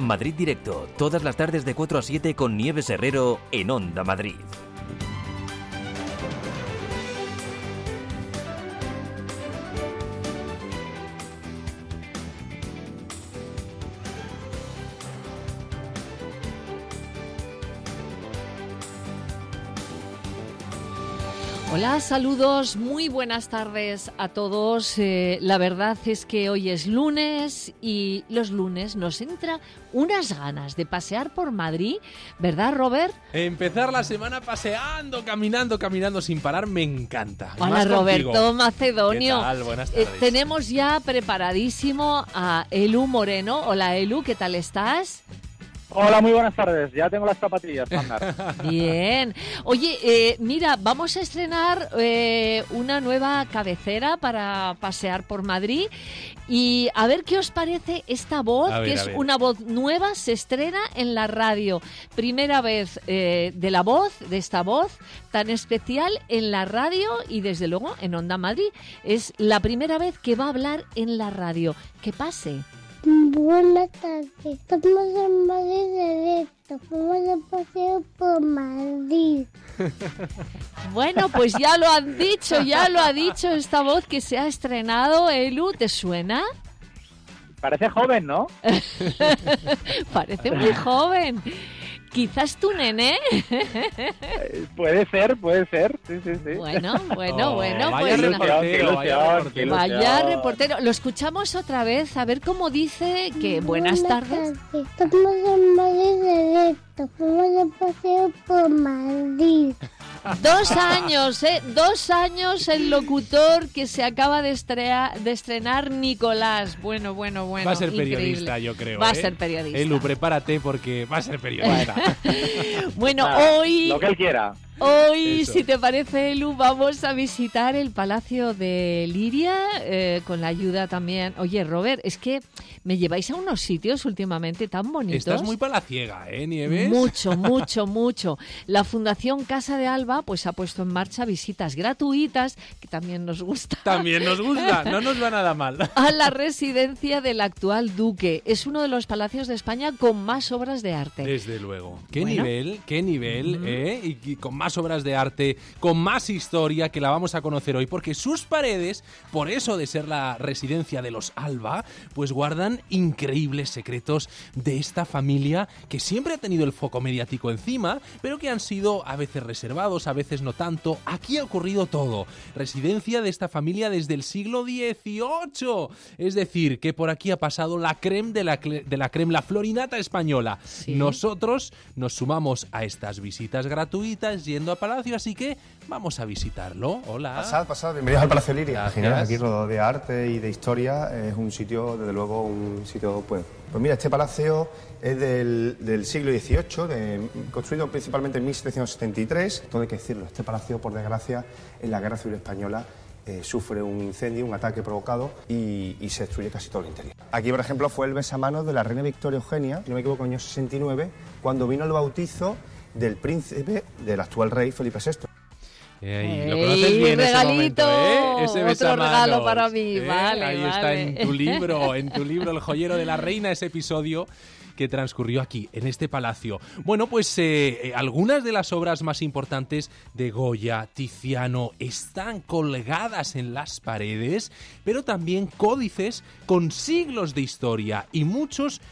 Madrid Directo, todas las tardes de 4 a 7 con Nieves Herrero en Onda Madrid. Hola, saludos, muy buenas tardes a todos. La verdad es que hoy es lunes y los lunes nos entra unas ganas de pasear por Madrid, ¿verdad, Robert? Empezar la semana paseando, caminando sin parar, me encanta. Hola, Roberto Macedonio. ¿Qué tal? Buenas tardes. Tenemos ya preparadísimo a Elu Moreno. Hola, Elu, ¿qué tal estás? Hola, muy buenas tardes. Ya tengo las zapatillas, estándar. Bien. Oye, mira, vamos a estrenar una nueva cabecera para pasear por Madrid. Y a ver qué os parece esta voz, una voz nueva, se estrena en la radio. Primera vez de esta voz tan especial en la radio y desde luego en Onda Madrid. Es la primera vez que va a hablar en la radio. Que pase. Buenas tardes, estamos en Madrid Directo, vamos a paseo por Madrid. Bueno, pues ya lo ha dicho esta voz que se ha estrenado. Elu, ¿te suena? Parece joven, ¿no? Parece muy joven. Quizás tu nené. Puede ser, sí. Bueno. Vaya pues vaya reportero. Lo escuchamos otra vez, a ver cómo dice que buenas tardes. Estamos en Madrid Directo, vamos a paseo por Madrid. 2 años, 2 años el locutor que se acaba de estrenar, Nicolás. Bueno. Va a ser increíble. periodista, yo creo. Va a ser periodista. Elu, prepárate porque va a ser periodista. Bueno, hoy... Lo que él quiera. Hoy, Eso. si te parece, Elu, vamos a visitar el Palacio de Liria, con la ayuda también... Oye, Robert, es que me lleváis a unos sitios últimamente tan bonitos. Estás muy palaciega, Nieves. Mucho. La Fundación Casa de Alba pues ha puesto en marcha visitas gratuitas, que también nos gusta. También nos gusta, no nos va nada mal. A la residencia del actual duque. Es uno de los palacios de España con más obras de arte. Desde luego. Qué nivel, y con más obras de arte, con más historia que la vamos a conocer hoy, porque sus paredes, por eso de ser la residencia de los Alba, pues guardan increíbles secretos de esta familia que siempre ha tenido el foco mediático encima, pero que han sido a veces reservados, a veces no tanto. Aquí ha ocurrido todo. Residencia de esta familia desde el siglo XVIII. Es decir, que por aquí ha pasado la crème de la crème, la florinata española. Sí. Nosotros nos sumamos a estas visitas gratuitas yendo a Palacio, así que vamos a visitarlo. Hola. Pasad, bienvenidos al Palacio Liria. Gracias. Imaginaos, aquí rodeado de arte y de historia, es un sitio, desde luego, pues mira, este palacio es del siglo XVIII, construido principalmente en 1773. Todo hay que decirlo, este palacio, por desgracia, en la Guerra Civil Española sufre un incendio, un ataque provocado y se destruye casi todo el interior. Aquí, por ejemplo, fue el besamanos de la reina Victoria Eugenia, si no me equivoco, en el año 69, cuando vino el bautizo del príncipe, del actual rey Felipe VI. Lo conoces bien, regalito, ese momento, ese otro besamanos, regalo para mí, vale. Ahí está en tu libro, El joyero de la reina, ese episodio que transcurrió aquí, en este palacio. Bueno, pues algunas de las obras más importantes de Goya, Tiziano, están colgadas en las paredes, pero también códices con siglos de historia y muchos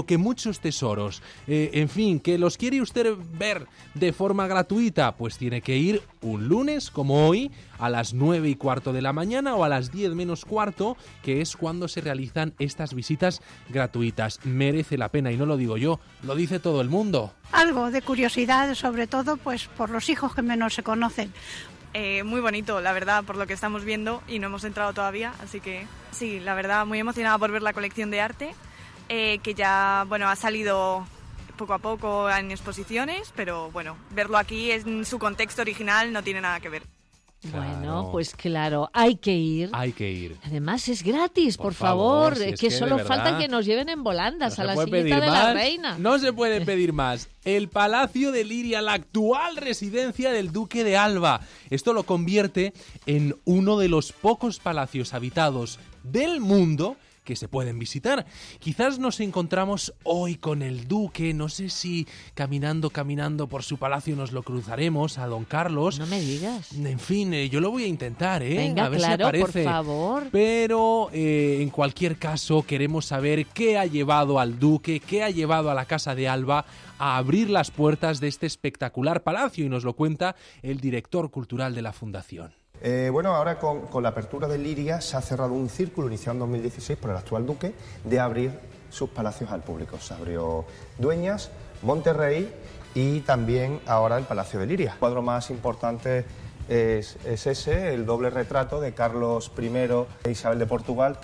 tesoros. En fin, ¿que los quiere usted ver de forma gratuita? Pues tiene que ir un lunes, como hoy, a las 9:15 de la mañana o a las 10 menos cuarto, que es cuando se realizan estas visitas gratuitas. Merece la pena, y no lo digo yo, lo dice todo el mundo. Algo de curiosidad, sobre todo pues por los hijos que menos se conocen. Muy bonito, la verdad, por lo que estamos viendo, y no hemos entrado todavía, así que sí, la verdad, muy emocionada por ver la colección de arte, que ya, ha salido poco a poco en exposiciones, pero verlo aquí en su contexto original no tiene nada que ver. Bueno, pues claro, hay que ir. Además es gratis, por favor, si es que solo falta que nos lleven en volandas a la sillita de la reina. No se puede pedir más. El Palacio de Liria, la actual residencia del Duque de Alba. Esto lo convierte en uno de los pocos palacios habitados del mundo que se pueden visitar. Quizás nos encontramos hoy con el duque, no sé si caminando por su palacio nos lo cruzaremos a don Carlos. No me digas. En fin, yo lo voy a intentar, Venga, a ver claro, si aparece. por favor. Pero en cualquier caso queremos saber qué ha llevado al duque, qué ha llevado a la Casa de Alba a abrir las puertas de este espectacular palacio, y nos lo cuenta el director cultural de la Fundación. Bueno, ahora con la apertura de Liria se ha cerrado un círculo iniciado en 2016 por el actual duque de abrir sus palacios al público. Se abrió Dueñas, Monterrey y también ahora el Palacio de Liria. El cuadro más importante es ese, el doble retrato de Carlos I e Isabel de Portugal,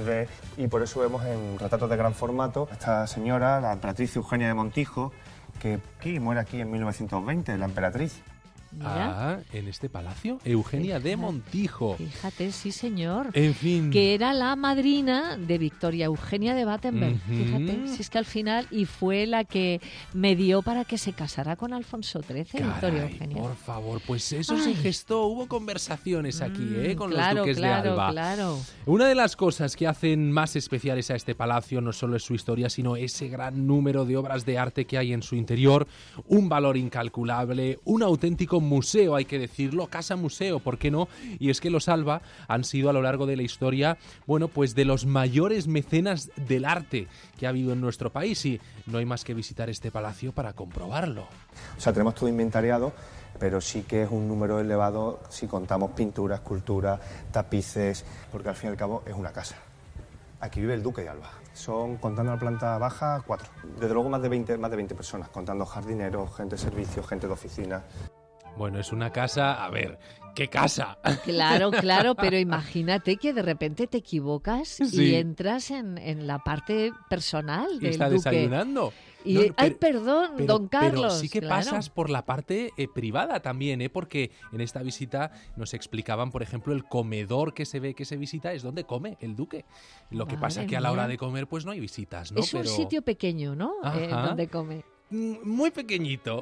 y por eso vemos en retratos de gran formato esta señora, la emperatriz Eugenia de Montijo, que muere aquí en 1920, la emperatriz. Mira. En este palacio, Eugenia de Montijo. Fíjate, sí señor. En fin. Que era la madrina de Victoria Eugenia de Battenberg. Fíjate, si es que al final, y fue la que medió para que se casara con Alfonso XIII, Victoria Eugenia. Por favor, pues eso se gestó, hubo conversaciones aquí, con los duques de Alba. Claro. Una de las cosas que hacen más especiales a este palacio no solo es su historia, sino ese gran número de obras de arte que hay en su interior, un valor incalculable, un auténtico museo, hay que decirlo, casa museo, ¿por qué no? Y es que los Alba han sido a lo largo de la historia, bueno, pues de los mayores mecenas del arte que ha habido en nuestro país, y no hay más que visitar este palacio para comprobarlo. O sea, tenemos todo inventariado, pero sí que es un número elevado si contamos pinturas, esculturas, tapices, porque al fin y al cabo es una casa. Aquí vive el duque de Alba. Son, contando la planta baja, 4. Desde luego más de 20 personas, contando jardineros, gente de servicio, gente de oficina. Bueno, es una casa, a ver, ¿qué casa? Claro, pero imagínate que de repente te equivocas y entras en la parte personal del duque. Está desayunando. Y, perdón, don Carlos. Pero sí que pasas por la parte privada también, porque en esta visita nos explicaban, por ejemplo, el comedor que se ve que se visita es donde come el duque. Lo que pasa es que a la hora de comer pues no hay visitas, ¿no? Es un sitio pequeño, ¿no? Donde come. Muy pequeñito.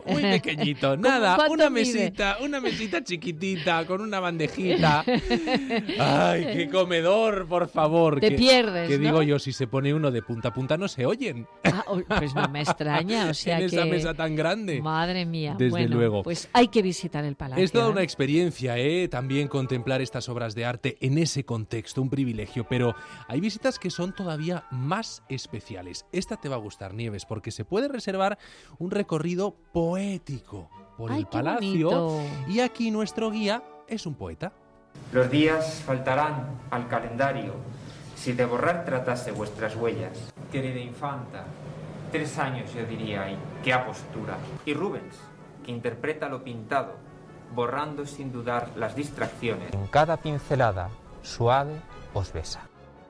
Nada, una mesita chiquitita con una bandejita. Ay, qué comedor, por favor. Te pierdes, que ¿no? digo yo, si se pone uno de punta a punta no se oyen. Pues no me extraña, o sea en esa mesa tan grande. Madre mía. Desde luego. Pues hay que visitar el palacio. Es toda una experiencia, también contemplar estas obras de arte en ese contexto, un privilegio, pero hay visitas que son todavía más especiales. Esta te va a gustar, Nieves, porque se puede reservar un recorrido poético por el palacio. Bonito. Y aquí nuestro guía es un poeta. Los días faltarán al calendario si de borrar tratase vuestras huellas. Querida infanta, 3 años yo diría, y qué apostura. Y Rubens, que interpreta lo pintado, borrando sin dudar las distracciones. En cada pincelada suave os besa.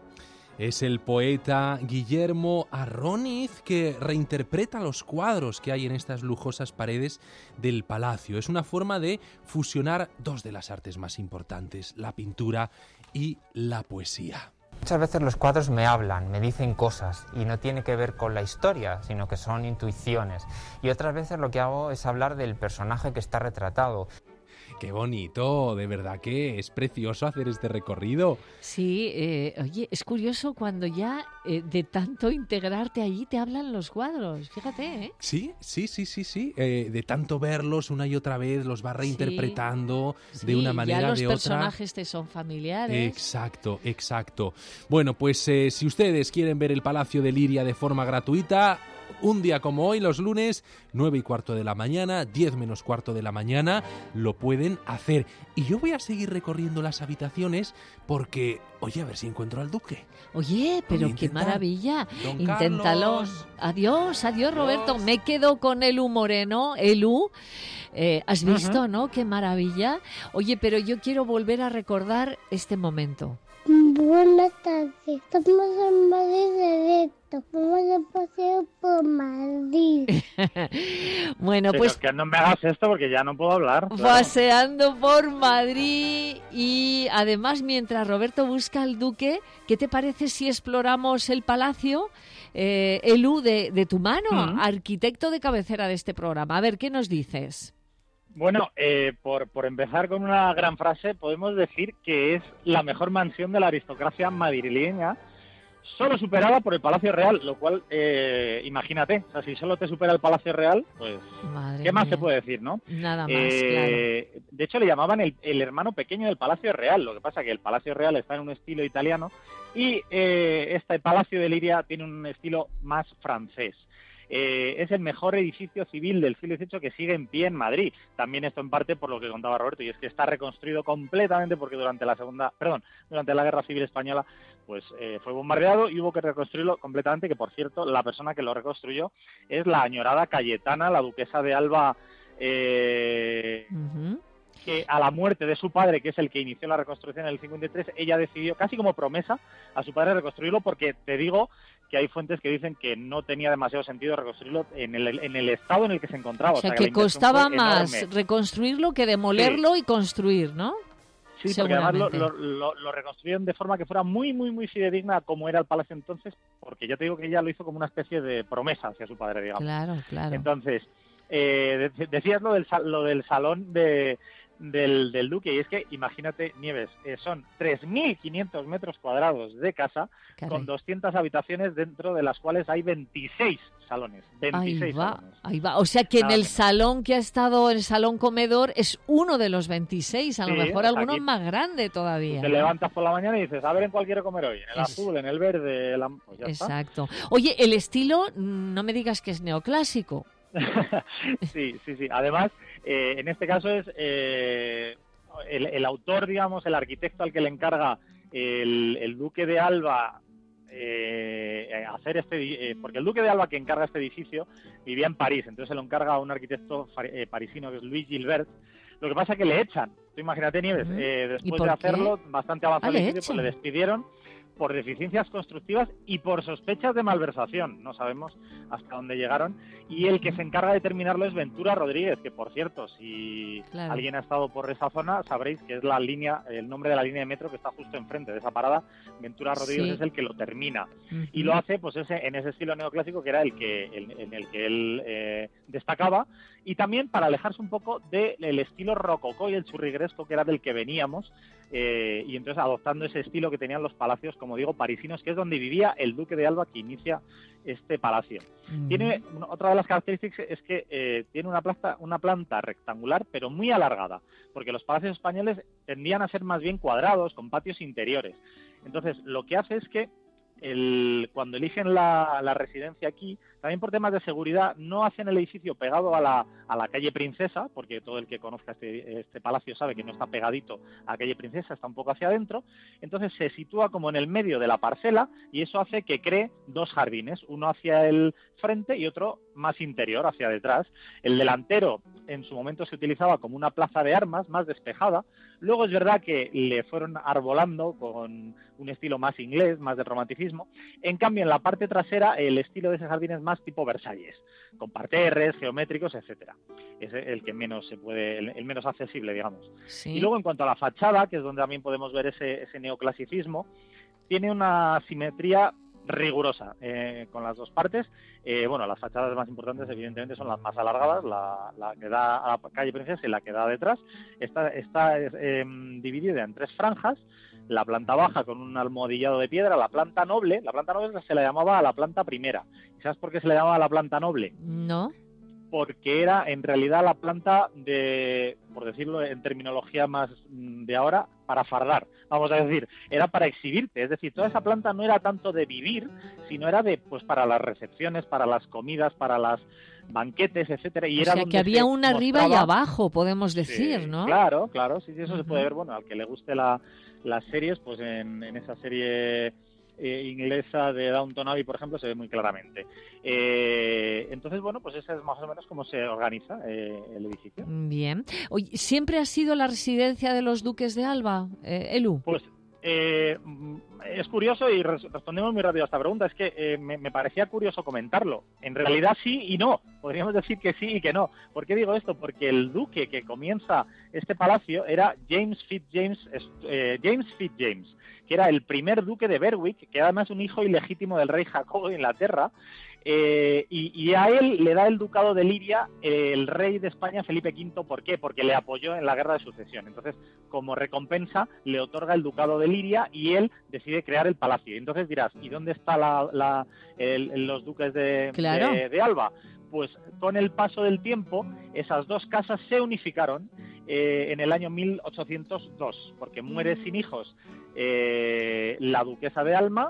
Es el poeta Guillermo Arroniz que reinterpreta los cuadros que hay en estas lujosas paredes del palacio. Es una forma de fusionar dos de las artes más importantes, la pintura y la poesía. Muchas veces los cuadros me hablan, me dicen cosas y no tiene que ver con la historia, sino que son intuiciones. Y otras veces lo que hago es hablar del personaje que está retratado. ¡Qué bonito! De verdad que es precioso hacer este recorrido. Sí, oye, es curioso cuando ya de tanto integrarte allí te hablan los cuadros, fíjate, ¿eh? Sí. De tanto verlos una y otra vez, los va reinterpretando de una manera ya de los otra. Personajes te son familiares. Exacto. Bueno, pues si ustedes quieren ver el Palacio de Liria de forma gratuita, un día como hoy, los lunes, 9:15 de la mañana, 10:15 de la mañana, lo pueden hacer. Y yo voy a seguir recorriendo las habitaciones porque, oye, a ver si encuentro al duque. Oye, pero qué maravilla. Don Inténtalo. Carlos. Adiós, Roberto. Me quedo con Elu Moreno. Elu, ¿has visto, no? Qué maravilla. Oye, pero yo quiero volver a recordar este momento. Buenas tardes, estamos en Madrid directo, vamos de paseo por Madrid. Bueno, pero pues que no me hagas esto porque ya no puedo hablar. Paseando por Madrid y además mientras Roberto busca al duque, ¿qué te parece si exploramos el palacio? Elu, de tu mano, arquitecto de cabecera de este programa. A ver, ¿qué nos dices? Bueno, por empezar con una gran frase, podemos decir que es la mejor mansión de la aristocracia madrileña. solo superada por el Palacio Real, lo cual, imagínate, o sea, si solo te supera el Palacio Real, pues, Madre ¿qué más mía. se puede decir, no? Nada más, claro. De hecho, le llamaban el hermano pequeño del Palacio Real, lo que pasa que el Palacio Real está en un estilo italiano y este Palacio de Liria tiene un estilo más francés. Es el mejor edificio civil del siglo XVIII que sigue en pie en Madrid. También esto en parte por lo que contaba Roberto, y es que está reconstruido completamente porque durante la Guerra Civil Española pues fue bombardeado y hubo que reconstruirlo completamente, que por cierto, la persona que lo reconstruyó es la añorada Cayetana, la duquesa de Alba, que a la muerte de su padre, que es el que inició la reconstrucción en el 53, ella decidió, casi como promesa, a su padre reconstruirlo, porque te digo que hay fuentes que dicen que no tenía demasiado sentido reconstruirlo en el estado en el que se encontraba. O sea, que costaba más reconstruirlo que demolerlo y construir, ¿no? Sí, porque además lo reconstruyeron de forma que fuera muy, muy, muy fidedigna a como era el palacio entonces, porque ya te digo que ella lo hizo como una especie de promesa hacia su padre, digamos. Claro, claro. Entonces, decías lo del salón del duque, y es que, imagínate, Nieves, son 3.500 metros cuadrados de casa, con 200 habitaciones, dentro de las cuales hay 26 salones. 26 salones. Ahí va. O sea que en el salón que ha estado, el salón comedor, es uno de los 26, a lo mejor alguno más grande todavía. Te levantas por la mañana y dices, a ver en cuál quiero comer hoy, en el azul, en el verde, pues ya Exacto. está. Oye, el estilo, no me digas que es neoclásico. Sí. Además, en este caso es el autor, digamos, el arquitecto al que le encarga el duque de Alba hacer porque el duque de Alba, que encarga este edificio, vivía en París, entonces se lo encarga a un arquitecto parisino que es Louis Gilbert. Lo que pasa es que le echan. Tú imagínate, Nieves, después de hacerlo, bastante avanzado el edificio, pues le despidieron por deficiencias constructivas y por sospechas de malversación. No sabemos hasta dónde llegaron. Y el que se encarga de terminarlo es Ventura Rodríguez, que, por cierto, si alguien ha estado por esa zona, sabréis que es el nombre de la línea de metro que está justo enfrente de esa parada. Ventura Rodríguez es el que lo termina. Y lo hace pues en ese estilo neoclásico que era en el que él destacaba. Y también para alejarse un poco del estilo rococó y el churrigueresco, que era del que veníamos, y entonces adoptando ese estilo que tenían los palacios, como digo, parisinos, que es donde vivía el duque de Alba, que inicia este palacio. Tiene otra de las características es que tiene una planta rectangular, pero muy alargada, porque los palacios españoles tendían a ser más bien cuadrados, con patios interiores. Entonces, lo que hace es que cuando eligen la residencia aquí, también por temas de seguridad, no hacen el edificio pegado a la calle Princesa, porque todo el que conozca este palacio sabe que no está pegadito a la calle Princesa, está un poco hacia adentro. Entonces se sitúa como en el medio de la parcela, y eso hace que cree dos jardines, uno hacia el frente y otro más interior, hacia detrás. El delantero en su momento se utilizaba como una plaza de armas más despejada. Luego es verdad que le fueron arbolando con un estilo más inglés, más del romanticismo. En cambio, en la parte trasera, el estilo de ese jardín es más tipo Versalles, con parterres, geométricos, etcétera. Es el que menos se puede, el menos accesible, digamos. Sí. Y luego, en cuanto a la fachada, que es donde también podemos ver ese neoclasicismo, tiene una simetría rigurosa con las dos partes. Las fachadas más importantes evidentemente son las más alargadas, la que da a la calle Princesa y la que da detrás. Está dividida en tres franjas. La planta baja con un almohadillado de piedra, la planta noble se la llamaba la planta primera. ¿Y sabes por qué se le llamaba la planta noble? No. Porque era en realidad la planta por decirlo en terminología más de ahora, para fardar. Vamos a decir, era para exhibirte. Es decir, toda esa planta no era tanto de vivir, sino era para las recepciones, para las comidas, para las banquetes, etcétera. Y o era sea, donde que había una mostraba... arriba y abajo, podemos decir, sí, ¿no? Claro, sí, eso se puede ver. Bueno, al que le guste las series, pues en esa serie inglesa de Downton Abbey, por ejemplo, se ve muy claramente. Entonces, pues ese es más o menos cómo se organiza el edificio. Bien. Oye, ¿siempre ha sido la residencia de los duques de Alba, Elu? Pues es curioso, y respondemos muy rápido a esta pregunta. Es que me parecía curioso comentarlo. En realidad sí y no. Podríamos decir que sí y que no. ¿Por qué digo esto? Porque el duque que comienza este palacio era James Fitzjames, que era el primer duque de Berwick, que además es un hijo ilegítimo del rey Jacobo de Inglaterra. y a él le da el ducado de Liria el rey de España, Felipe V. ¿Por qué? Porque le apoyó en la guerra de sucesión. Entonces, como recompensa, le otorga el ducado de Liria y él decide crear el palacio. Y entonces dirás, ¿y dónde están los duques de Alba? Pues con el paso del tiempo, esas dos casas se unificaron en el año 1802, porque muere sin hijos la duquesa de Alba,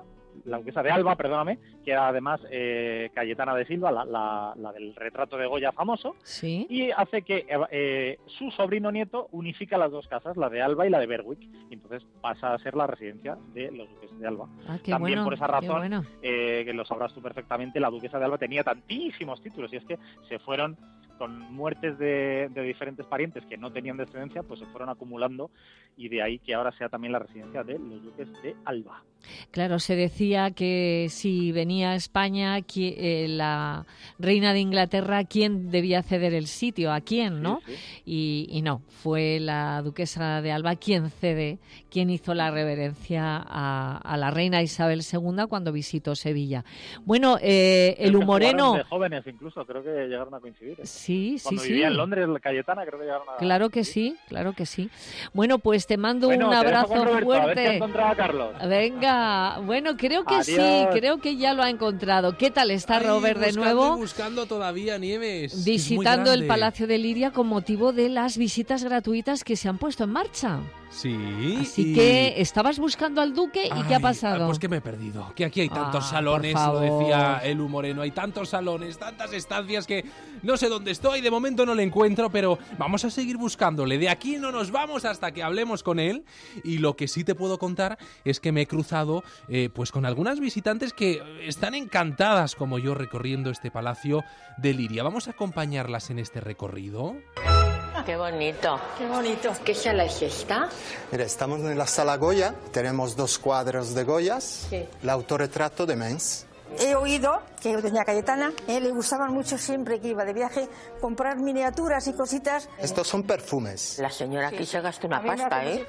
que era además Cayetana de Silva, la del retrato de Goya famoso, ¿sí? Y hace que su sobrino nieto unifica las dos casas, la de Alba y la de Berwick, y entonces pasa a ser la residencia de los duques de Alba. También por esa razón, que lo sabrás tú perfectamente, la duquesa de Alba tenía tantísimos títulos, y es que se fueron, con muertes de diferentes parientes que no tenían descendencia, pues se fueron acumulando, y de ahí que ahora sea también la residencia de los duques de Alba. Claro, se decía que si venía a España la reina de Inglaterra, ¿quién debía ceder el sitio? ¿A quién, no? Sí. Y no, fue la duquesa de Alba quien hizo la reverencia a la reina Isabel II cuando visitó Sevilla. Bueno, el humoreno... de jóvenes incluso, creo que llegaron a coincidir. Sí, cuando vivía en Londres, Cayetana, creo que llegaron a... Claro que sí, claro que sí. Bueno, pues te mando un abrazo fuerte. A ver si ha encontrado a Carlos. Venga, bueno, creo que sí, creo que ya lo ha encontrado. ¿Qué tal está Robert de nuevo? Buscando todavía, Nieves. Visitando el Palacio de Liria con motivo de las visitas gratuitas que se han puesto en marcha. Sí. Así que estabas buscando al duque y ¿qué ha pasado? Pues que me he perdido. Que aquí hay tantos salones, lo decía Elu Moreno, hay tantos salones, tantas estancias que no sé dónde estoy, de momento no le encuentro, pero vamos a seguir buscándole. De aquí no nos vamos hasta que hablemos con él. Y lo que sí te puedo contar es que me he cruzado pues con algunas visitantes que están encantadas como yo recorriendo este Palacio de Liria. Vamos a acompañarlas en este recorrido. Qué bonito. Qué bonito. ¿Qué sala es esta? Mira, estamos en la sala Goya, tenemos 2 cuadros de Goyas, el autorretrato de Mengs. He oído que doña Cayetana le gustaban mucho siempre que iba de viaje comprar miniaturas y cositas. Estos son perfumes. La señora aquí se gasta una pasta, ¿eh?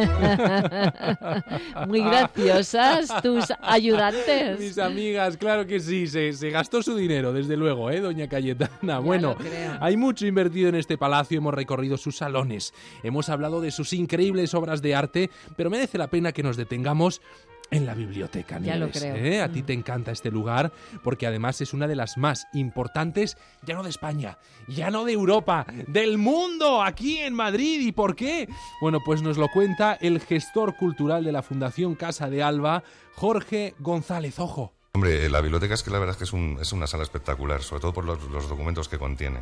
Muy graciosas tus ayudantes. Mis amigas, claro que sí, se gastó su dinero, desde luego, doña Cayetana. Bueno, hay mucho invertido en este palacio, hemos recorrido sus salones, hemos hablado de sus increíbles obras de arte, pero merece la pena que nos detengamos en la biblioteca, Nieves. Ya lo creo. A ti te encanta este lugar porque además es una de las más importantes, ya no de España, ya no de Europa, del mundo, aquí en Madrid. ¿Y por qué? Bueno, pues nos lo cuenta el gestor cultural de la Fundación Casa de Alba, Jorge González. Ojo. Hombre, la biblioteca es que la verdad es que es una sala espectacular, sobre todo por los documentos que contiene.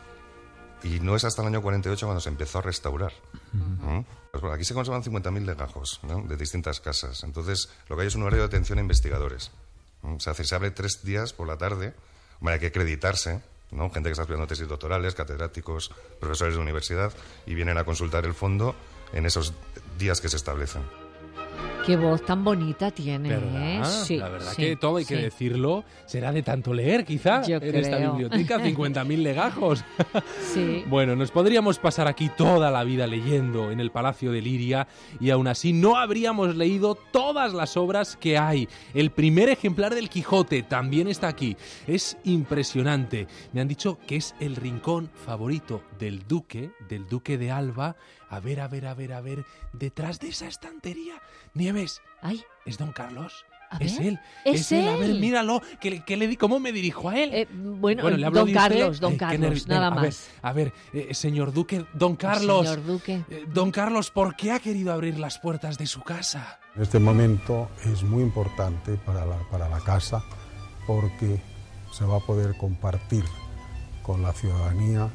Y no es hasta el año 48 cuando se empezó a restaurar. Pues bueno, aquí se conservan 50.000 legajos, ¿no?, de distintas casas. Entonces, lo que hay es un horario de atención a investigadores. Se abre 3 días por la tarde. Bueno, hay que acreditarse, ¿no? Gente que está estudiando tesis doctorales, catedráticos, profesores de universidad, y vienen a consultar el fondo en esos días que se establecen. Qué voz tan bonita tiene, ¿verdad? Sí, la verdad que todo hay que decirlo, será de tanto leer quizá en esta biblioteca, 50.000 legajos. Sí. Bueno, nos podríamos pasar aquí toda la vida leyendo en el Palacio de Liria y aún así no habríamos leído todas las obras que hay. El primer ejemplar del Quijote también está aquí. Es impresionante. Me han dicho que es el rincón favorito del duque de Alba. A ver, detrás de esa estantería, Nieves, ¿es Don Carlos? Es él. Es él. A ver, míralo, ¿cómo me dirijo a él? Bueno, le hablo Don Carlos, nada más. A ver, señor Duque, Don Carlos. Señor Duque. Don Carlos, ¿por qué ha querido abrir las puertas de su casa? Este momento es muy importante para la casa porque se va a poder compartir con la ciudadanía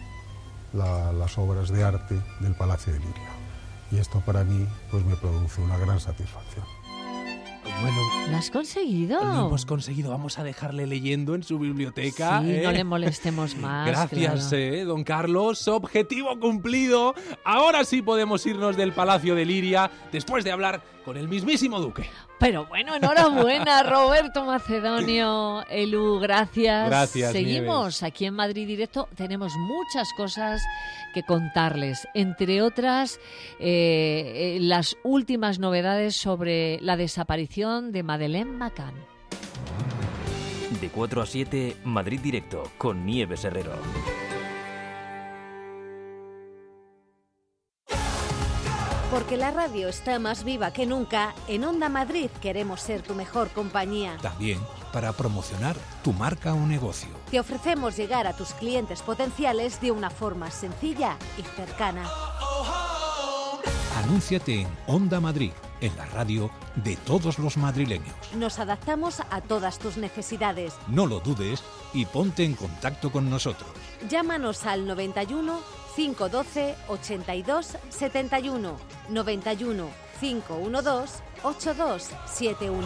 las obras de arte del Palacio de Liria. Y esto para mí pues me produce una gran satisfacción. Bueno, ¿lo has conseguido? Lo hemos conseguido, vamos a dejarle leyendo en su biblioteca. Sí, no le molestemos más. Gracias, claro. Don Carlos, objetivo cumplido. Ahora sí podemos irnos del Palacio de Liria después de hablar con el mismísimo duque. Pero bueno, enhorabuena, Roberto Macedonio. Elu, gracias. Gracias, Seguimos Nieves. aquí en Madrid Directo. Tenemos muchas cosas que contarles. Entre otras, las últimas novedades sobre la desaparición de Madeleine McCann. De 4 a 7, Madrid Directo, con Nieves Herrero. Porque la radio está más viva que nunca, en Onda Madrid queremos ser tu mejor compañía. También para promocionar tu marca o negocio. Te ofrecemos llegar a tus clientes potenciales de una forma sencilla y cercana. Anúnciate en Onda Madrid, en la radio de todos los madrileños. Nos adaptamos a todas tus necesidades. No lo dudes y ponte en contacto con nosotros. Llámanos al 91 512 82 71, 91 512 8271.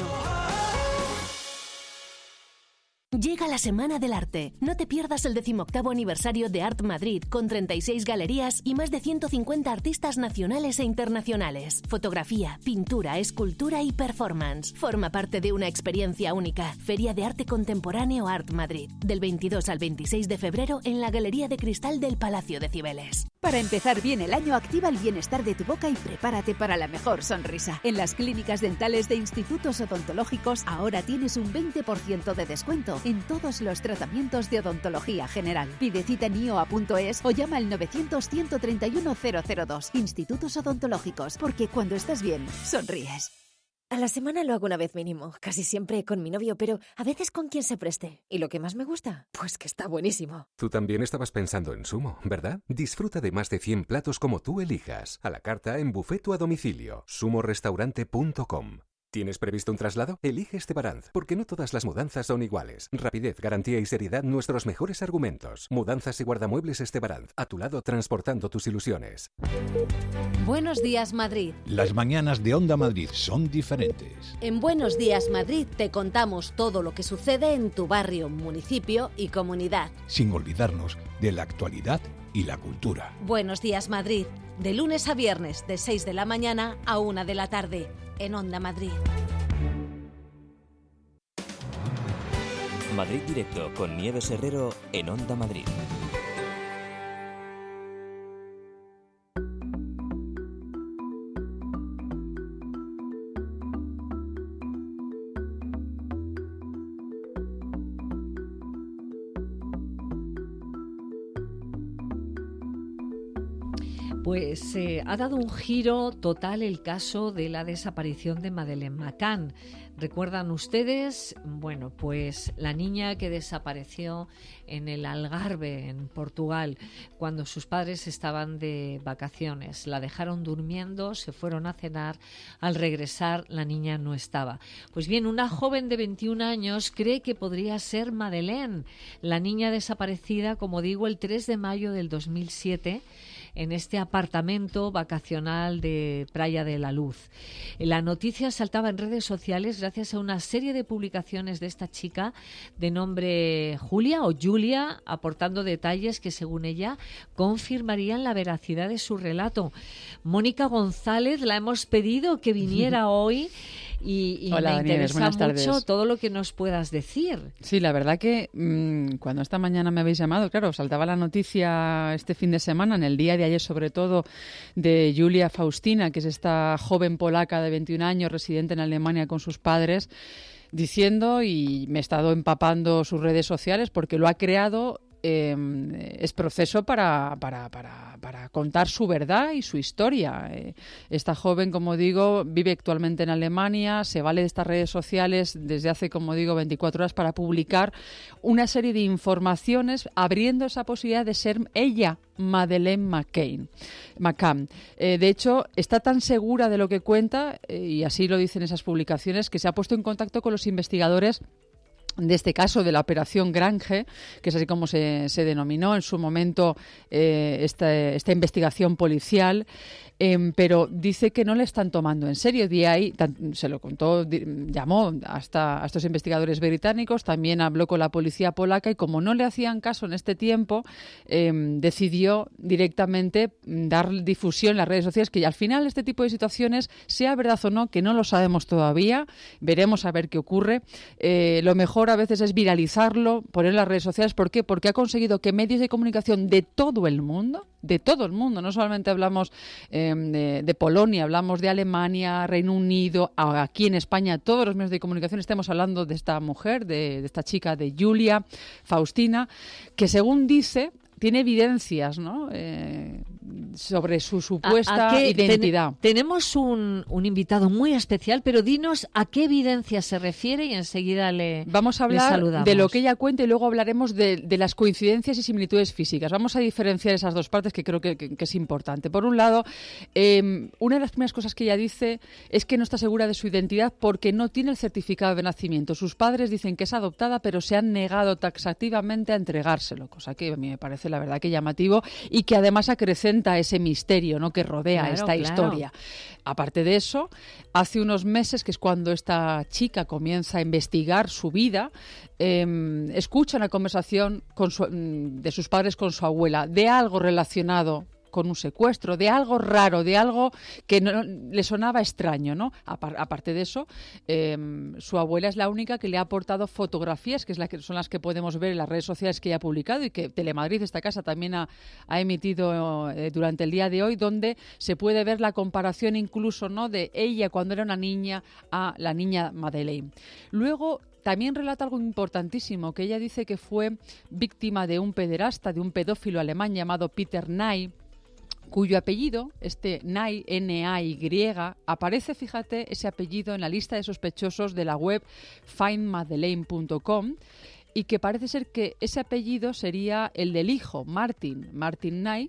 Llega la Semana del Arte. No te pierdas el 18º aniversario de Art Madrid, con 36 galerías y más de 150 artistas nacionales e internacionales. Fotografía, pintura, escultura y performance. Forma parte de una experiencia única. Feria de Arte Contemporáneo Art Madrid. Del 22 al 26 de febrero en la Galería de Cristal del Palacio de Cibeles. Para empezar bien el año, activa el bienestar de tu boca y prepárate para la mejor sonrisa. En las clínicas dentales de Institutos Odontológicos ahora tienes un 20% de descuento en todos los tratamientos de odontología general. Pide cita en ioa.es o llama al 900-131-002. Institutos Odontológicos, porque cuando estás bien, sonríes. A la semana lo hago una vez mínimo, casi siempre con mi novio, pero a veces con quien se preste. ¿Y lo que más me gusta? Pues que está buenísimo. Tú también estabas pensando en Sumo, ¿verdad? Disfruta de más de 100 platos como tú elijas, a la carta, en buffet o a domicilio. sumorestaurante.com. ¿Tienes previsto un traslado? Elige Estebaranz, porque no todas las mudanzas son iguales. Rapidez, garantía y seriedad, nuestros mejores argumentos. Mudanzas y guardamuebles Estebaranz, a tu lado transportando tus ilusiones. Buenos días, Madrid. Las mañanas de Onda Madrid son diferentes. En Buenos días, Madrid te contamos todo lo que sucede en tu barrio, municipio y comunidad. Sin olvidarnos de la actualidad y la cultura. Buenos días, Madrid. De lunes a viernes, de 6 de la mañana a 1 de la tarde. En Onda Madrid. Madrid Directo, con Nieves Herrero, en Onda Madrid. Pues ha dado un giro total el caso de la desaparición de Madeleine McCann. ¿Recuerdan ustedes? Bueno, pues la niña que desapareció en el Algarve, en Portugal, cuando sus padres estaban de vacaciones. La dejaron durmiendo, se fueron a cenar. Al regresar, la niña no estaba. Pues bien, una joven de 21 años cree que podría ser Madeleine, la niña desaparecida, como digo, el 3 de mayo del 2007, en este apartamento vacacional de Praia de la Luz. La noticia saltaba en redes sociales gracias a una serie de publicaciones de esta chica de nombre Julia o Julia, aportando detalles que, según ella, confirmarían la veracidad de su relato. Mónica González, la hemos pedido que viniera hoy y Hola, me interesa Nieves, mucho todo lo que nos puedas decir. Sí, la verdad que cuando esta mañana me habéis llamado, claro, saltaba la noticia este fin de semana, en el día de ayer sobre todo, de Julia Faustina, que es esta joven polaca de 21 años, residente en Alemania con sus padres, diciendo, y me he estado empapando sus redes sociales porque lo ha creado, es proceso para contar su verdad y su historia. Esta joven, como digo, vive actualmente en Alemania, se vale de estas redes sociales desde hace, como digo, 24 horas para publicar una serie de informaciones abriendo esa posibilidad de ser ella Madeleine McCann. De hecho, está tan segura de lo que cuenta, y así lo dicen esas publicaciones, que se ha puesto en contacto con los investigadores de este caso, de la Operación Grange, que es así como se denominó en su momento esta investigación policial, pero dice que no le están tomando en serio. De ahí, se lo contó, llamó hasta a estos investigadores británicos, también habló con la policía polaca y como no le hacían caso en este tiempo, decidió directamente dar difusión en las redes sociales, que al final este tipo de situaciones, sea verdad o no, que no lo sabemos todavía, veremos a ver qué ocurre. Lo mejor mejor a veces es viralizarlo, poner en las redes sociales. ¿Por qué? Porque ha conseguido que medios de comunicación de todo el mundo, no solamente hablamos de Polonia, hablamos de Alemania, Reino Unido, aquí en España, todos los medios de comunicación estamos hablando de esta mujer, de esta chica, de Julia Faustina, que según dice, tiene evidencias, ¿no? Sobre su supuesta identidad. Tenemos un invitado muy especial, pero dinos a qué evidencia se refiere y enseguida vamos a hablar de lo que ella cuenta y luego hablaremos de las coincidencias y similitudes físicas. Vamos a diferenciar esas dos partes que creo que es importante. Por un lado, una de las primeras cosas que ella dice es que no está segura de su identidad porque no tiene el certificado de nacimiento. Sus padres dicen que es adoptada, pero se han negado taxativamente a entregárselo, cosa que a mí me parece la verdad que llamativo y que además acrecenta ese misterio, ¿no?, que rodea esta historia. Aparte de eso, hace unos meses, que es cuando esta chica comienza a investigar su vida, escucha una conversación de sus padres con su abuela de algo relacionado con un secuestro, de algo raro, de algo que no, le sonaba extraño, ¿no? Aparte de eso, su abuela es la única que le ha aportado fotografías, que son las que podemos ver en las redes sociales que ella ha publicado y que Telemadrid, esta casa, también ha emitido durante el día de hoy, donde se puede ver la comparación incluso, ¿no?, de ella cuando era una niña a la niña Madeleine. Luego, también relata algo importantísimo, que ella dice que fue víctima de un pederasta, de un pedófilo alemán llamado Peter Ney, cuyo apellido, Ney, N-A-Y, aparece, fíjate, ese apellido en la lista de sospechosos de la web findmadeleine.com, y que parece ser que ese apellido sería el del hijo, Martin Ney,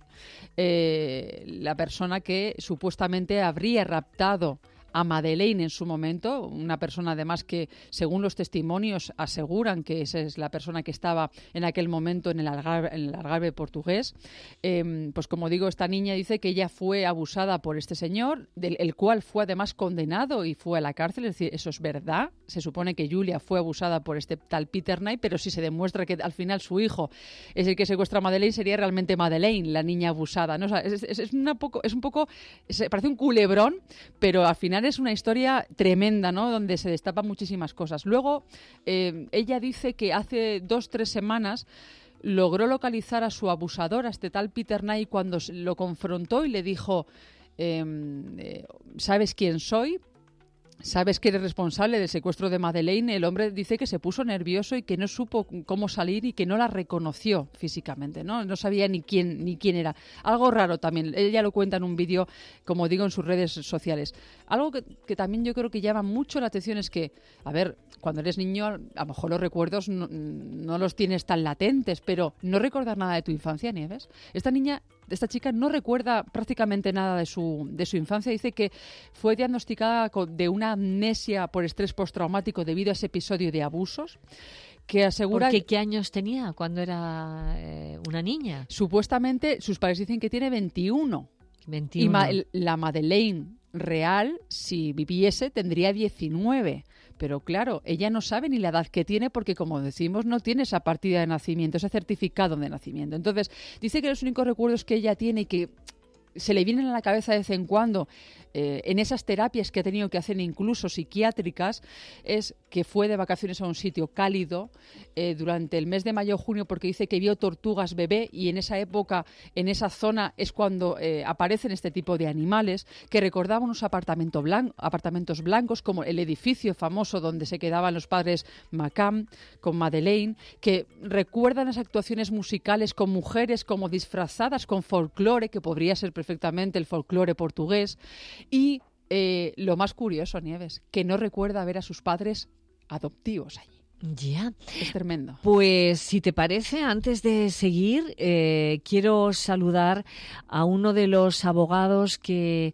la persona que supuestamente habría raptado a Madeleine en su momento, una persona además que, según los testimonios, aseguran que esa es la persona que estaba en aquel momento en el Algarve portugués. Pues como digo, esta niña dice que ella fue abusada por este señor, el cual fue además condenado y fue a la cárcel. Es decir, eso es verdad. Se supone que Julia fue abusada por este tal Peter Ney, pero si se demuestra que al final su hijo es el que secuestra a Madeleine, sería realmente Madeleine la niña abusada, ¿no? O sea, es un poco, parece un culebrón, pero al final es una historia tremenda, ¿no?, donde se destapan muchísimas cosas. Luego, ella dice que hace 2-3 semanas logró localizar a su abusador, a este tal Peter Ney, cuando lo confrontó y le dijo, ¿sabes quién soy? ¿Sabes que eres responsable del secuestro de Madeleine? El hombre dice que se puso nervioso y que no supo cómo salir y que no la reconoció físicamente, ¿no? No sabía ni quién era. Algo raro también. Ella lo cuenta en un vídeo, como digo, en sus redes sociales. Algo que también yo creo que llama mucho la atención es que, a ver, cuando eres niño, a lo mejor los recuerdos no los tienes tan latentes, pero no recordar nada de tu infancia, Nieves. Esta chica no recuerda prácticamente nada de su infancia. Dice que fue diagnosticada de una amnesia por estrés postraumático debido a ese episodio de abusos, que asegura... ¿Porque qué años tenía cuando era una niña? Supuestamente, sus padres dicen que tiene 21. Y la Madeleine real, si viviese, tendría 19. Pero claro, ella no sabe ni la edad que tiene porque, como decimos, no tiene esa partida de nacimiento, ese certificado de nacimiento. Entonces, dice que los únicos recuerdos que ella tiene y que se le vienen a la cabeza de vez en cuando, en esas terapias que ha tenido que hacer incluso psiquiátricas, es que fue de vacaciones a un sitio cálido durante el mes de mayo o junio, porque dice que vio tortugas bebé y en esa época, en esa zona, es cuando aparecen este tipo de animales, que recordaban unos apartamentos blancos, como el edificio famoso donde se quedaban los padres Macam con Madeleine, que recuerdan las actuaciones musicales con mujeres como disfrazadas con folclore, que podría ser perfectamente el folclore portugués. Y lo más curioso, Nieves, que no recuerda ver a sus padres adoptivos allí. Ya. Es tremendo. Pues si te parece, antes de seguir, quiero saludar a uno de los abogados que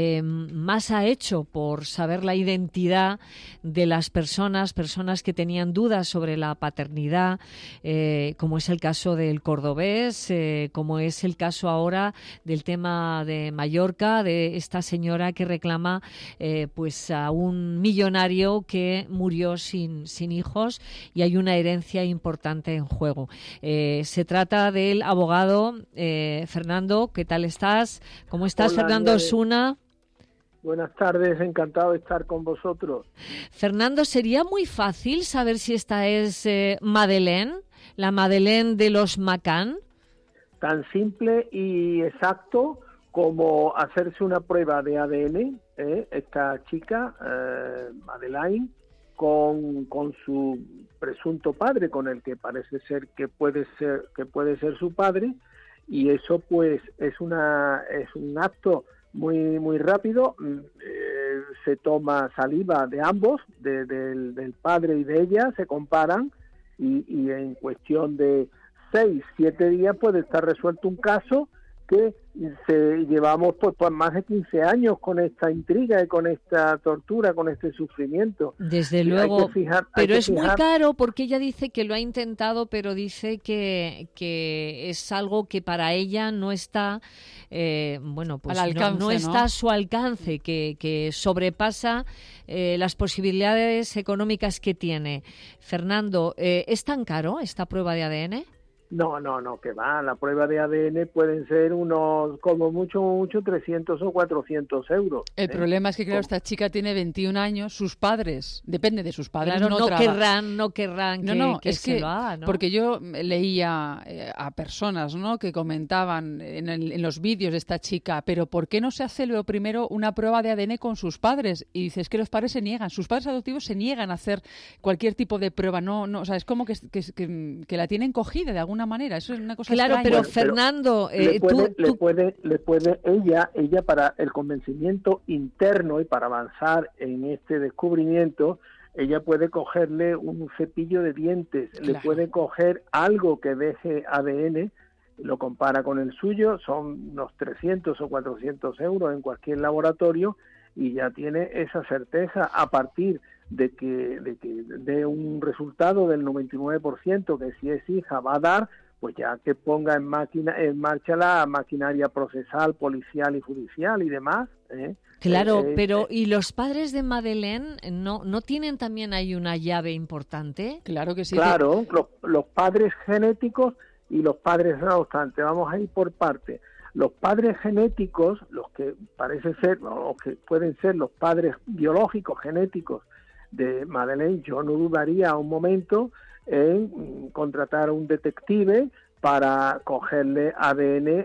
más ha hecho por saber la identidad de las personas que tenían dudas sobre la paternidad, como es el caso del cordobés, como es el caso ahora del tema de Mallorca, de esta señora que reclama pues a un millonario que murió sin hijos, y hay una herencia importante en juego. Se trata del abogado Fernando. ¿Qué tal estás? ¿Cómo estás, Hola, Fernando Osuna? Buenas tardes, encantado de estar con vosotros. Fernando, ¿sería muy fácil saber si esta es Madeleine, la Madeleine de los McCann? Tan simple y exacto como hacerse una prueba de ADN, esta chica, Madeleine, con su presunto padre, con el que parece ser que puede ser su padre, y eso pues es un acto muy rápido. Se toma saliva de ambos, del padre y de ella, se comparan y en cuestión de 6-7 días puede estar resuelto un caso que llevamos pues más de 15 años con esta intriga y con esta tortura, con este sufrimiento. Desde luego, pero es muy caro porque ella dice que lo ha intentado, pero dice que es algo que para ella no está, pues al alcance, no está a su alcance, que sobrepasa las posibilidades económicas que tiene. Fernando, ¿es tan caro esta prueba de ADN? No, que va. La prueba de ADN pueden ser como mucho, 300 o 400 euros. El problema es que, claro, esta chica tiene 21 años, sus paddes, depende de sus padres. Claro, no querrán que se lo haga, ¿no? Porque yo leía a personas, ¿no?, que comentaban en los vídeos de esta chica, pero ¿por qué no se hace luego primero una prueba de ADN con sus padres? Y dices que los padres se niegan, sus padres adoptivos se niegan a hacer cualquier tipo de prueba. O sea, es como que la tienen cogida de alguna manera. Eso es una cosa extraña. Pero Fernando, le puede ella para el convencimiento interno y para avanzar en este descubrimiento, ella puede cogerle un cepillo de dientes, le puede coger algo que deje ADN, lo compara con el suyo, son unos 300 o 400 euros en cualquier laboratorio y ya tiene esa certeza a partir de que dé un resultado del 99% que si es hija va a dar, pues ya que ponga en marcha la maquinaria procesal, policial y judicial y demás. Claro, pero ¿y los padres de Madeleine no tienen también ahí una llave importante? Claro que sí. Claro, los padres genéticos y los padres adoptantes. Vamos a ir por parte. Los padres genéticos, los que parece ser, o que pueden ser los padres biológicos genéticos de Madeleine, yo no dudaría un momento en contratar a un detective para cogerle ADN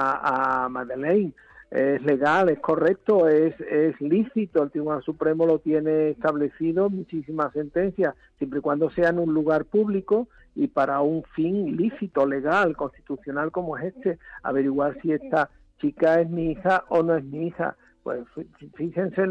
a Madeleine. Es legal, es correcto, es lícito, el Tribunal Supremo lo tiene establecido, muchísimas sentencias, siempre y cuando sea en un lugar público y para un fin lícito, legal, constitucional como es averiguar si esta chica es mi hija o no es mi hija. Pues fíjense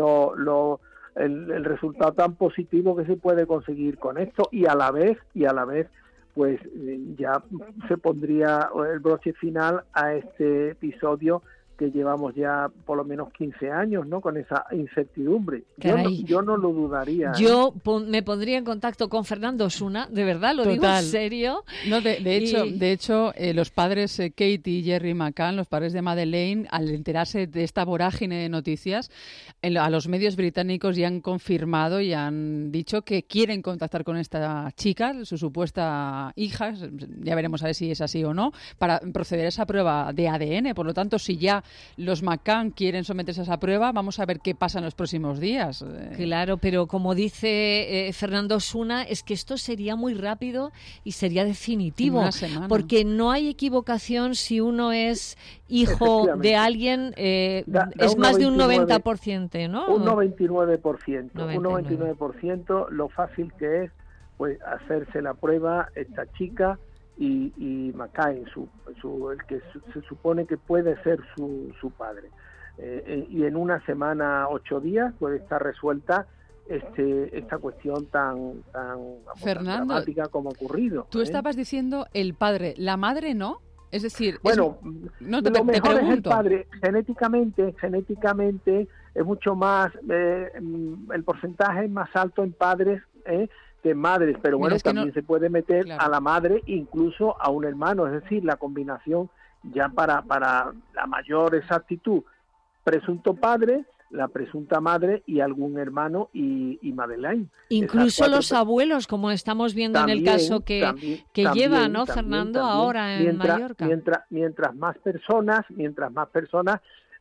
el resultado tan positivo que se puede conseguir con esto y a la vez pues ya se pondría el broche final a este episodio que llevamos ya por lo menos 15 años, ¿no?, con esa incertidumbre. Yo no lo dudaría. Yo me pondría en contacto con Fernando Osuna, de verdad, lo digo en serio. No, de hecho, los padres Kate y Jerry McCann, los padres de Madeleine, al enterarse de esta vorágine de noticias, a los medios británicos ya han confirmado y han dicho que quieren contactar con esta chica, su supuesta hija, ya veremos a ver si es así o no, para proceder a esa prueba de ADN. Por lo tanto, si ya los McCann quieren someterse a esa prueba, vamos a ver qué pasa en los próximos días. Claro, pero como dice Fernando Osuna, es que esto sería muy rápido y sería definitivo, porque no hay equivocación si uno es hijo de alguien, es más de un 90%, ¿no? Un 99%, un 99%, lo fácil que es pues hacerse la prueba esta chica y McCann, el que se supone que puede ser su padre. Y en una semana, 8 días, puede estar resuelta esta cuestión tan Fernando, dramática como ha ocurrido. Tú estabas diciendo el padre, la madre no. Es decir, bueno, lo mejor es el padre. Genéticamente es mucho más, el porcentaje es más alto en padres que madres, pero bueno, también se puede meter a la madre, incluso a un hermano, es decir, la combinación ya para la mayor exactitud, presunto padre, la presunta madre y algún hermano y Madeleine. Incluso los abuelos, como estamos viendo también, en el caso que lleva, ¿no, Fernando, ahora en Mallorca? Mientras más personas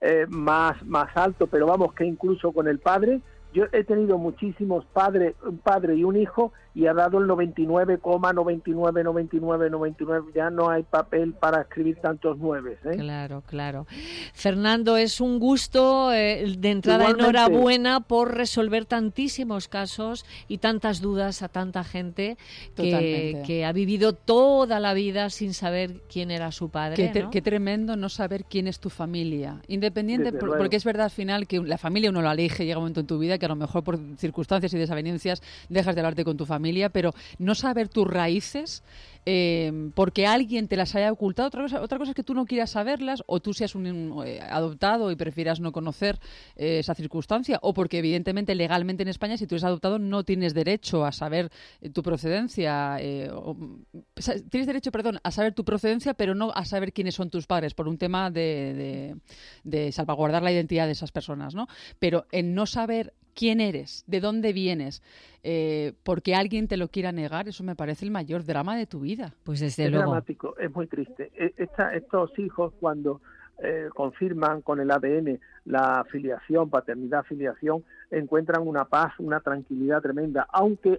más alto, pero vamos, que incluso con el padre, yo he tenido muchísimos padres, un padre y un hijo, y ha dado el 99,99, ya no hay papel para escribir tantos nueves, ¿eh? Claro, claro. Fernando, es un gusto, de entrada Igualmente. Enhorabuena por resolver tantísimos casos y tantas dudas a tanta gente que ha vivido toda la vida sin saber quién era su padre, ¿no? Qué tremendo no saber quién es tu familia, independiente, porque es verdad al final que la familia uno la elige, llega un momento en tu vida que a lo mejor por circunstancias y desavenencias dejas de hablarte con tu familia, pero no saber tus raíces porque alguien te las haya ocultado. Otra cosa es que tú no quieras saberlas, o tú seas un adoptado y prefieras no conocer esa circunstancia, o porque evidentemente legalmente en España, si tú eres adoptado, no tienes derecho a saber tu procedencia, tienes derecho, a saber tu procedencia, pero no a saber quiénes son tus padres, por un tema de salvaguardar la identidad de esas personas, ¿no? Pero en no saber quién eres, de dónde vienes, porque alguien te lo quiera negar, eso me parece el mayor drama de tu vida. Pues desde luego. Es dramático, es muy triste. Estos hijos, cuando confirman con el ADN la filiación, paternidad, filiación, encuentran una paz, una tranquilidad tremenda, aunque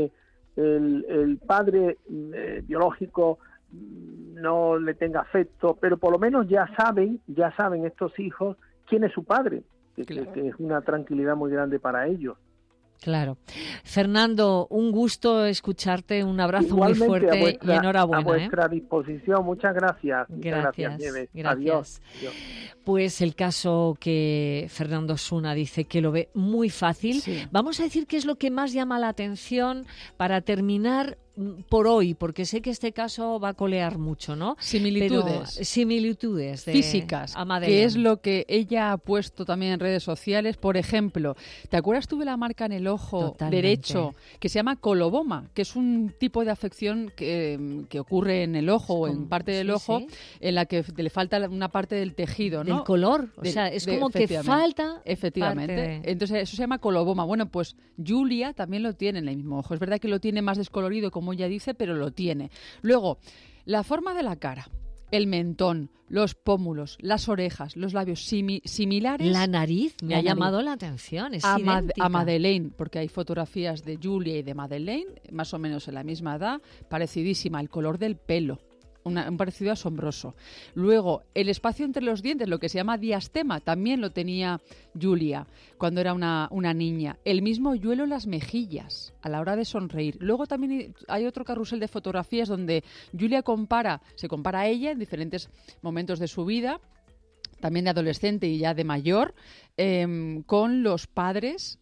el padre biológico no le tenga afecto, pero por lo menos ya saben estos hijos quién es su padre. Claro. Que es una tranquilidad muy grande para ellos. Claro. Fernando, un gusto escucharte, un abrazo Igualmente, muy fuerte y enhorabuena. A vuestra disposición, muchas gracias. Gracias, Nieves. Adiós. Pues el caso que Fernando Osuna dice que lo ve muy fácil. Sí. Vamos a decir qué es lo que más llama la atención para terminar por hoy, porque sé que este caso va a colear mucho, ¿no? Similitudes físicas, que es lo que ella ha puesto también en redes sociales. Por ejemplo, ¿te acuerdas tú de la marca en el ojo derecho que se llama coloboma, que es un tipo de afección que ocurre en el ojo o en parte del ojo, en la que le falta una parte del tejido, ¿no? Del color, o sea, es como que falta. Efectivamente. Entonces eso se llama coloboma. Bueno, pues Julia también lo tiene en el mismo ojo. Es verdad que lo tiene más descolorido, como ella dice, pero lo tiene. Luego, la forma de la cara, el mentón, los pómulos, las orejas, los labios similares. La nariz me ha llamado la atención, es idéntica. A Madeleine, porque hay fotografías de Julia y de Madeleine, más o menos en la misma edad, parecidísima, el color del pelo. Un parecido asombroso. Luego, el espacio entre los dientes, lo que se llama diastema, también lo tenía Julia cuando era una niña. El mismo hoyuelo en las mejillas a la hora de sonreír. Luego también hay otro carrusel de fotografías donde Julia se compara a ella en diferentes momentos de su vida, también de adolescente y ya de mayor, con los padres,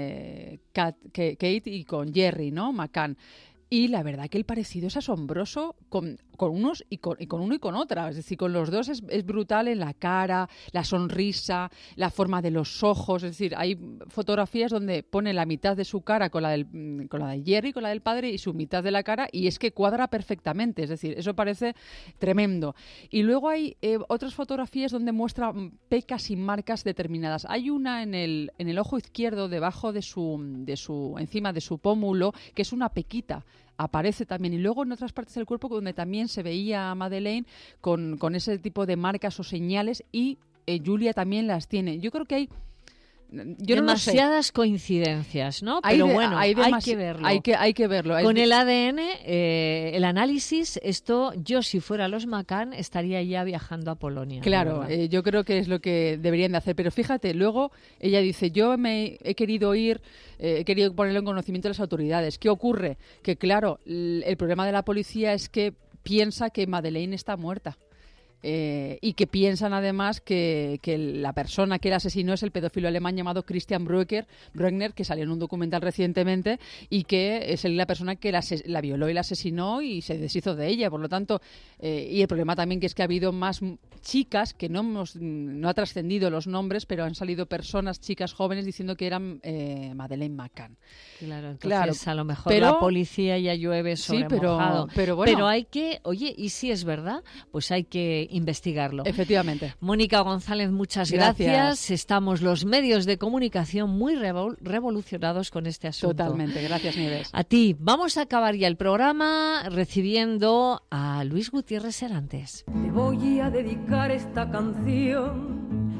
Kate y con Jerry, ¿no? McCann. Y la verdad que el parecido es asombroso con unos y con uno y con otra. Es decir, con los dos es brutal en la cara, la sonrisa, la forma de los ojos. Es decir, hay fotografías donde pone la mitad de su cara con la de Jerry, con la del padre, y su mitad de la cara, y es que cuadra perfectamente. Es decir, eso parece tremendo. Y luego hay otras fotografías donde muestra pecas y marcas determinadas. Hay una en el ojo izquierdo, debajo encima de su pómulo, que es una pequita. Aparece también, y luego en otras partes del cuerpo donde también se veía a Madeleine con ese tipo de marcas o señales, y Julia también las tiene. Yo creo que hay demasiadas coincidencias, ¿no? Pero bueno, hay que verlo. Hay que verlo. Con el ADN, el análisis, yo si fuera los McCann estaría ya viajando a Polonia. Claro, yo creo que es lo que deberían de hacer. Pero fíjate, luego ella dice, yo he querido ponerlo en conocimiento de las autoridades. ¿Qué ocurre? Que claro, el problema de la policía es que piensa que Madeleine está muerta. Y que piensan además que la persona que la asesinó es el pedófilo alemán llamado Christian Bruckner, que salió en un documental recientemente, y que es la persona que la violó y la asesinó y se deshizo de ella. Por lo tanto, y el problema también que es que ha habido más chicas que no ha trascendido los nombres, pero han salido chicas jóvenes diciendo que eran Madeleine McCann. Claro, entonces a lo mejor la policía ya llueve sobre mojado. Pero bueno. Pero hay que, oye, y si es verdad, pues hay que investigarlo. Efectivamente. Mónica González, muchas gracias. Estamos los medios de comunicación muy revolucionados con este asunto. Totalmente, gracias Nieves. A ti. Vamos a acabar ya el programa recibiendo a Luis Gutiérrez Serantes. Te voy a dedicar esta canción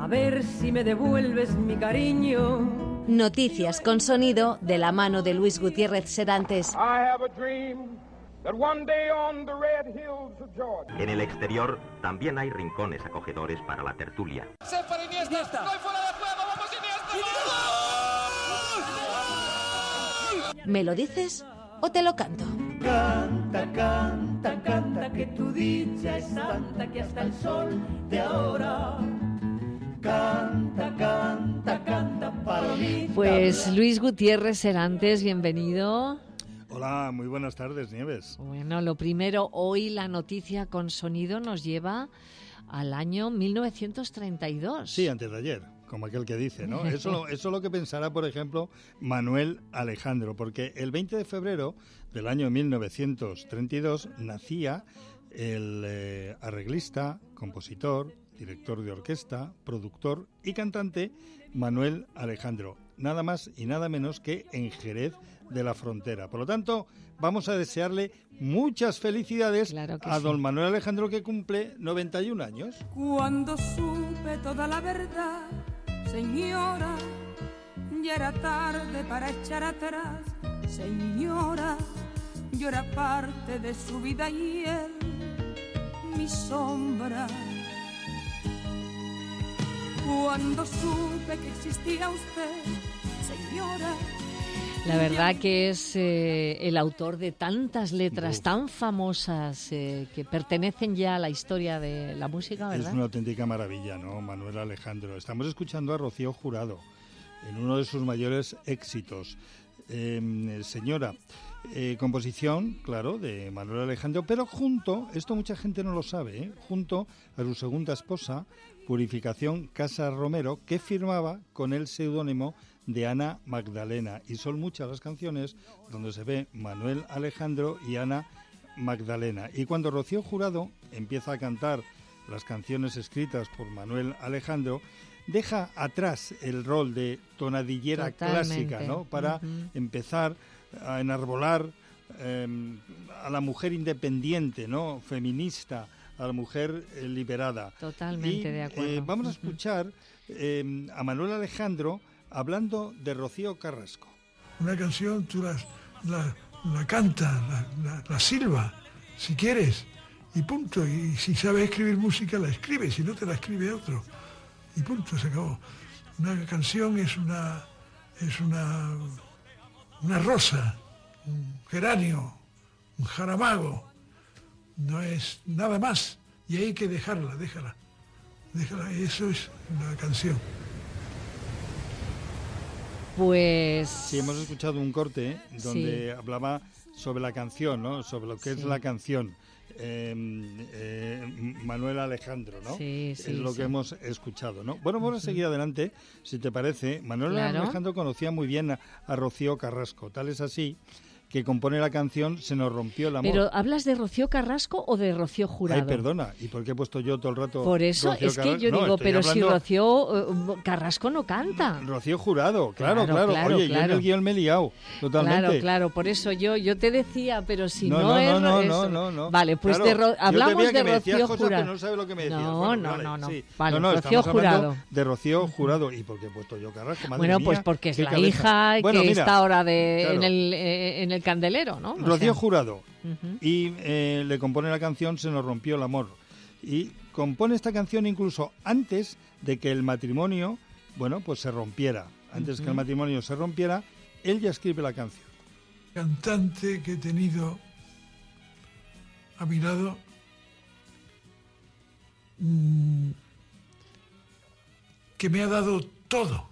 A ver si me devuelves mi cariño. Noticias con sonido de la mano de Luis Gutiérrez Serantes. En el exterior también hay rincones acogedores para la tertulia. ¿Me lo dices o te lo canto? Canta, canta, canta, que tu dicha es tanta que hasta el sol te adora. Canta, canta, canta, palomita. Pues Luis Gutiérrez Serantes, bienvenido. Hola, muy buenas tardes, Nieves. Bueno, lo primero, hoy la noticia con sonido nos lleva al año 1932. Sí, antes de ayer, como aquel que dice, ¿no? Eso es lo que pensará, por ejemplo, Manuel Alejandro, porque el 20 de febrero del año 1932 nacía el arreglista, compositor, director de orquesta, productor y cantante Manuel Alejandro, nada más y nada menos que en Jerez de la Frontera. Por lo tanto, vamos a desearle muchas felicidades a don Manuel Alejandro, que cumple 91 años. Cuando supe toda la verdad, señora, ya era tarde para echar atrás. Señora, yo era parte de su vida y él, mi sombra. Cuando supe que existía usted, señora. La verdad que es el autor de tantas letras tan famosas que pertenecen ya a la historia de la música, ¿verdad? Es una auténtica maravilla, ¿no? Manuel Alejandro. Estamos escuchando a Rocío Jurado en uno de sus mayores éxitos. Señora, composición, claro, de Manuel Alejandro, pero junto, esto mucha gente no lo sabe, junto a su segunda esposa, Purificación Casas Romero, que firmaba con el seudónimo de Ana Magdalena, y son muchas las canciones donde se ve Manuel Alejandro y Ana Magdalena. Y cuando Rocío Jurado empieza a cantar las canciones escritas por Manuel Alejandro, deja atrás el rol de tonadillera clásica, ¿no? Para empezar a enarbolar a la mujer independiente, ¿no? Feminista, a la mujer liberada. Totalmente de acuerdo. Vamos a escuchar a Manuel Alejandro hablando de Rocío Carrasco. Una canción tú la cantas, la silbas, si quieres, y punto. Y si sabes escribir música, la escribes, si no te la escribe otro. Y punto, se acabó. Una canción es una rosa, un geranio, un jaramago. No es nada más. Y hay que dejarla, déjala. Eso es una canción. Pues... Sí, hemos escuchado un corte donde hablaba sobre la canción, ¿no? Sobre lo que es la canción. Manuel Alejandro, ¿no? Es lo que hemos escuchado, ¿no? Bueno, vamos a seguir adelante, si te parece. Manuel Alejandro conocía muy bien a Rocío Carrasco, tal es así que compone la canción Se nos rompió el amor. ¿Pero hablas de Rocío Carrasco o de Rocío Jurado? Ay, perdona, ¿y por qué he puesto yo todo el rato Por eso Rocío es que yo digo, pero si Rocío Carrasco no canta. Rocío Jurado, claro. Oye, yo en el guión me he liado totalmente. Claro, por eso yo te decía, pero si no. Vale, pues claro, hablamos de Rocío cosas, Jurado. pero no sabe lo que me decías. No. Sí. Vale, Rocío Jurado. De Rocío Jurado. ¿Y por qué he puesto yo Carrasco? Madre bueno, mía, pues porque es la cabeza. hija que está ahora claro. en el candelero, ¿no? Rocío Jurado. Y le compone la canción Se nos rompió el amor. Y compone esta canción incluso antes de que el matrimonio, pues se rompiera. Antes que el matrimonio se rompiera, él ya escribe la canción. Cantante que he tenido a mi lado, que me ha dado todo.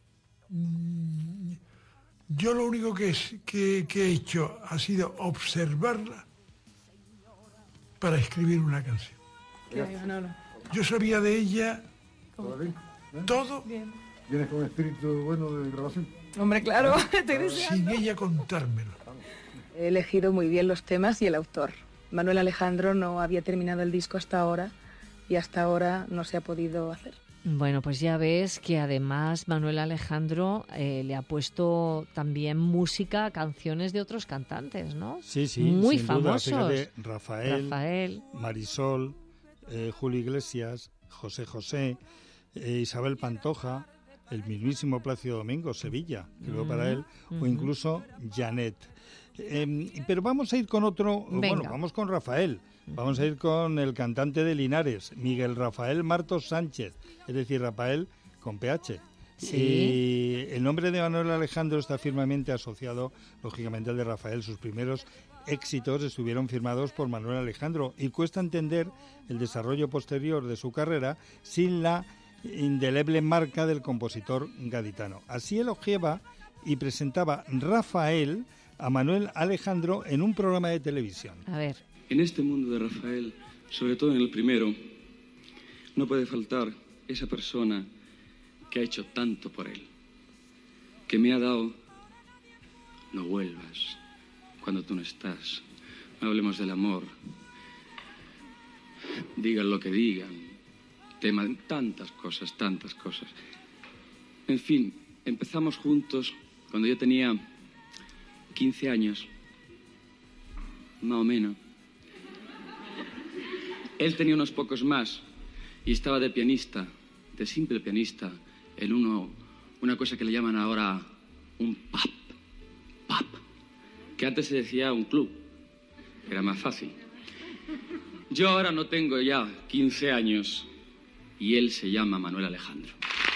Yo lo único que he hecho ha sido observarla para escribir una canción. Yo sabía de ella todo. ¿Vienes con espíritu bueno de grabación? Hombre, claro. Sin ella contármelo. He elegido muy bien los temas y el autor. Manuel Alejandro no había terminado el disco hasta ahora y hasta ahora no se ha podido hacer. Bueno, pues ya ves que además Manuel Alejandro le ha puesto también música a canciones de otros cantantes, ¿no? Sí, muy sin famosos. Duda. Fíjate, Rafael, Marisol, Julio Iglesias, José José, Isabel Pantoja, el mismísimo Plácido Domingo, Sevilla, creo para él, o incluso Janet. Pero vamos a ir con otro, bueno, vamos con Rafael, vamos a ir con el cantante de Linares, Miguel Rafael Martos Sánchez, es decir, Rafael con PH. Sí. Y el nombre de Manuel Alejandro está firmemente asociado, lógicamente, al de Rafael. Sus primeros éxitos estuvieron firmados por Manuel Alejandro y cuesta entender el desarrollo posterior de su carrera sin la indeleble marca del compositor gaditano. Así elogiaba y presentaba Rafael a Manuel Alejandro en un programa de televisión. A ver. En este mundo de Rafael, sobre todo en el primero, no puede faltar esa persona que ha hecho tanto por él, que me ha dado, no vuelvas cuando tú no estás, no hablemos del amor, digan lo que digan, teman tantas cosas, en fin, empezamos juntos cuando yo tenía 15 años, más o menos. Él tenía unos pocos más y estaba de pianista, de simple pianista, en una cosa que le llaman ahora un pub, que antes se decía un club, que era más fácil. Yo ahora no tengo ya 15 años y él se llama Manuel Alejandro.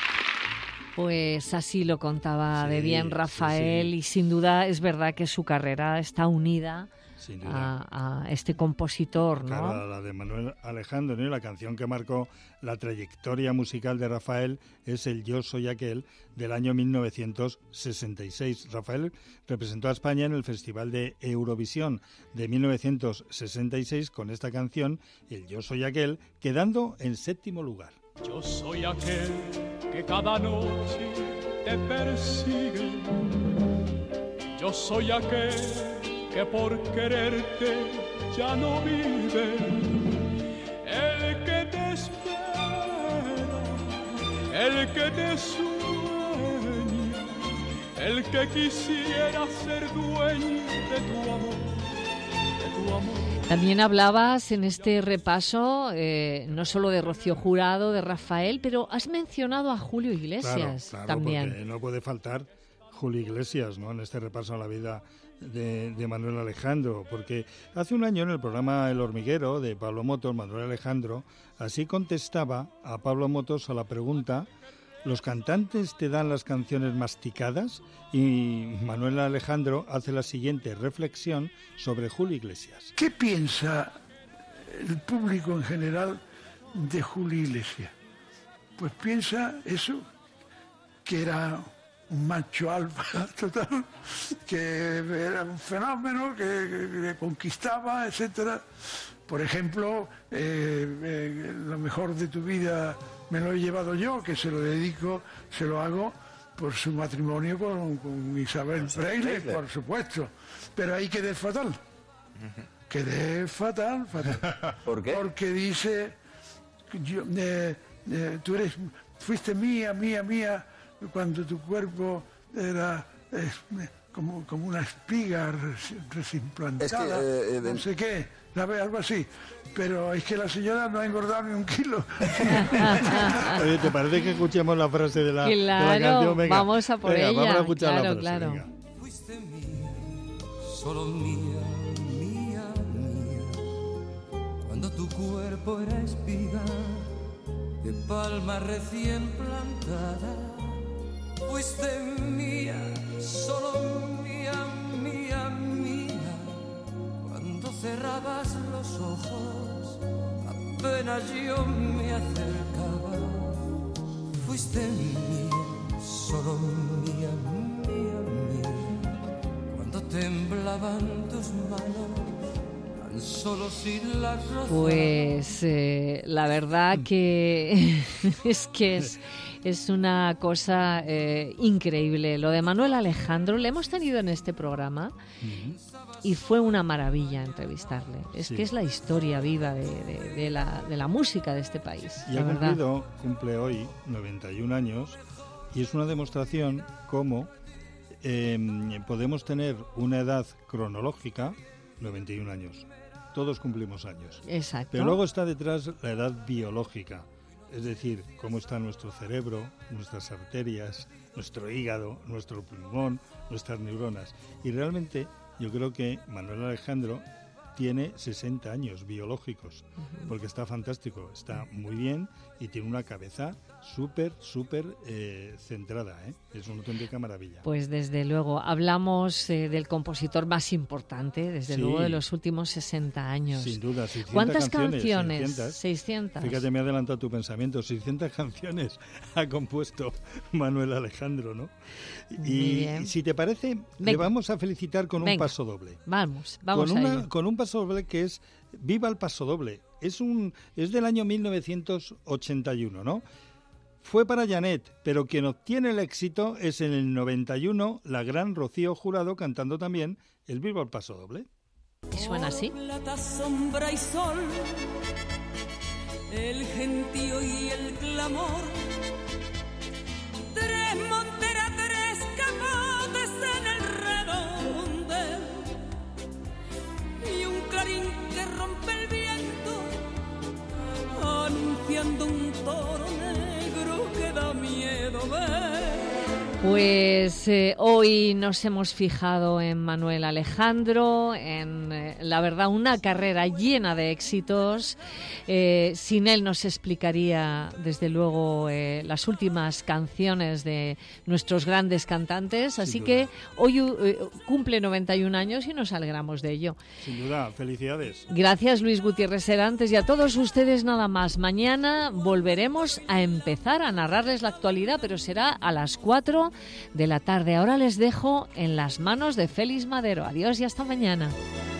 Pues así lo contaba de bien Rafael y sin duda es verdad que su carrera está unida a este compositor, ¿no? Claro, la de Manuel Alejandro, ¿no? Y la canción que marcó la trayectoria musical de Rafael es el Yo soy aquel del año 1966. Rafael representó a España en el Festival de Eurovisión de 1966 con esta canción, el Yo soy aquel, quedando en 7º lugar. Yo soy aquel que cada noche te persigue. Yo soy aquel que por quererte ya no vive, el que te espera, el que te sueña, el que quisiera ser dueño de tu amor, También hablabas en este repaso no solo de Rocío Jurado, de Rafael, pero has mencionado a Julio Iglesias también. Porque no puede faltar Julio Iglesias, ¿no? En este repaso a la vida de Manuel Alejandro, porque hace un año en el programa El Hormiguero de Pablo Motos, Manuel Alejandro así contestaba a Pablo Motos a la pregunta: ¿los cantantes te dan las canciones masticadas? Y Manuel Alejandro hace la siguiente reflexión sobre Julio Iglesias. ¿Qué piensa el público en general de Julio Iglesias? Pues piensa eso, que era un macho alfa total, que era un fenómeno, que conquistaba, etcétera. Por ejemplo, lo mejor de tu vida me lo he llevado yo, que se lo dedico, se lo hago por su matrimonio con Isabel Preisler, por supuesto. Pero ahí quedé fatal. Quedé fatal. ¿Por qué? Porque dice, tú fuiste mía, cuando tu cuerpo era como una espiga recién plantada, es que, no sé qué, algo así. Pero es que la señora no ha engordado ni 1 kilo. Oye, ¿te parece que escuchemos la frase de la canción? Venga, vamos a por ella. Vamos a escuchar la frase, claro. Venga. Fuiste mía, solo mía, cuando tu cuerpo era espiga de palma recién plantada. Fuiste mía, solo mía, cuando cerrabas los ojos, apenas yo me acercaba. Fuiste mía, solo mía, cuando temblaban tus manos, tan solo si las rozabas. Pues la verdad que es una cosa increíble. Lo de Manuel Alejandro lo hemos tenido en este programa y fue una maravilla entrevistarle. Es que es la historia viva de la música de este país. Y cumple hoy 91 años y es una demostración cómo podemos tener una edad cronológica, 91 años. Todos cumplimos años. Exacto. Pero luego está detrás la edad biológica. es decir, cómo está nuestro cerebro, nuestras arterias, nuestro hígado, nuestro pulmón, nuestras neuronas. Y realmente yo creo que Manuel Alejandro tiene 60 años biológicos, porque está fantástico, está muy bien y tiene una cabeza súper centrada, ¿eh? Es una auténtica maravilla. Pues desde luego, hablamos del compositor más importante, desde luego de los últimos 60 años. Sin duda, 600 ¿Cuántas canciones? 600. Fíjate, me ha adelantado tu pensamiento, 600 canciones ha compuesto Manuel Alejandro, ¿no? Y si te parece, le vamos a felicitar con un paso doble. Vamos con un paso doble que es Viva el Paso Doble. Es del año 1981, ¿no? Fue para Janet, pero quien obtiene el éxito es en el 91 la gran Rocío Jurado cantando también el Viva el Paso Doble. ¿Y suena así? Plata, sombra y sol, el gentío y el clamor, tres monteras, tres capotes en el redondel y un clarín que rompe el viento anunciando un toro negro que da miedo ver. Pues hoy nos hemos fijado en Manuel Alejandro, en la verdad una carrera llena de éxitos. Sin él nos explicaría desde luego las últimas canciones de nuestros grandes cantantes, así que hoy cumple 91 años y nos alegramos de ello. Sin duda, felicidades. Gracias Luis Gutiérrez Serantes y a todos ustedes nada más. Mañana volveremos a empezar a narrarles la actualidad, pero será a las 4 de la tarde. Ahora les dejo en las manos de Félix Madero. Adiós y hasta mañana.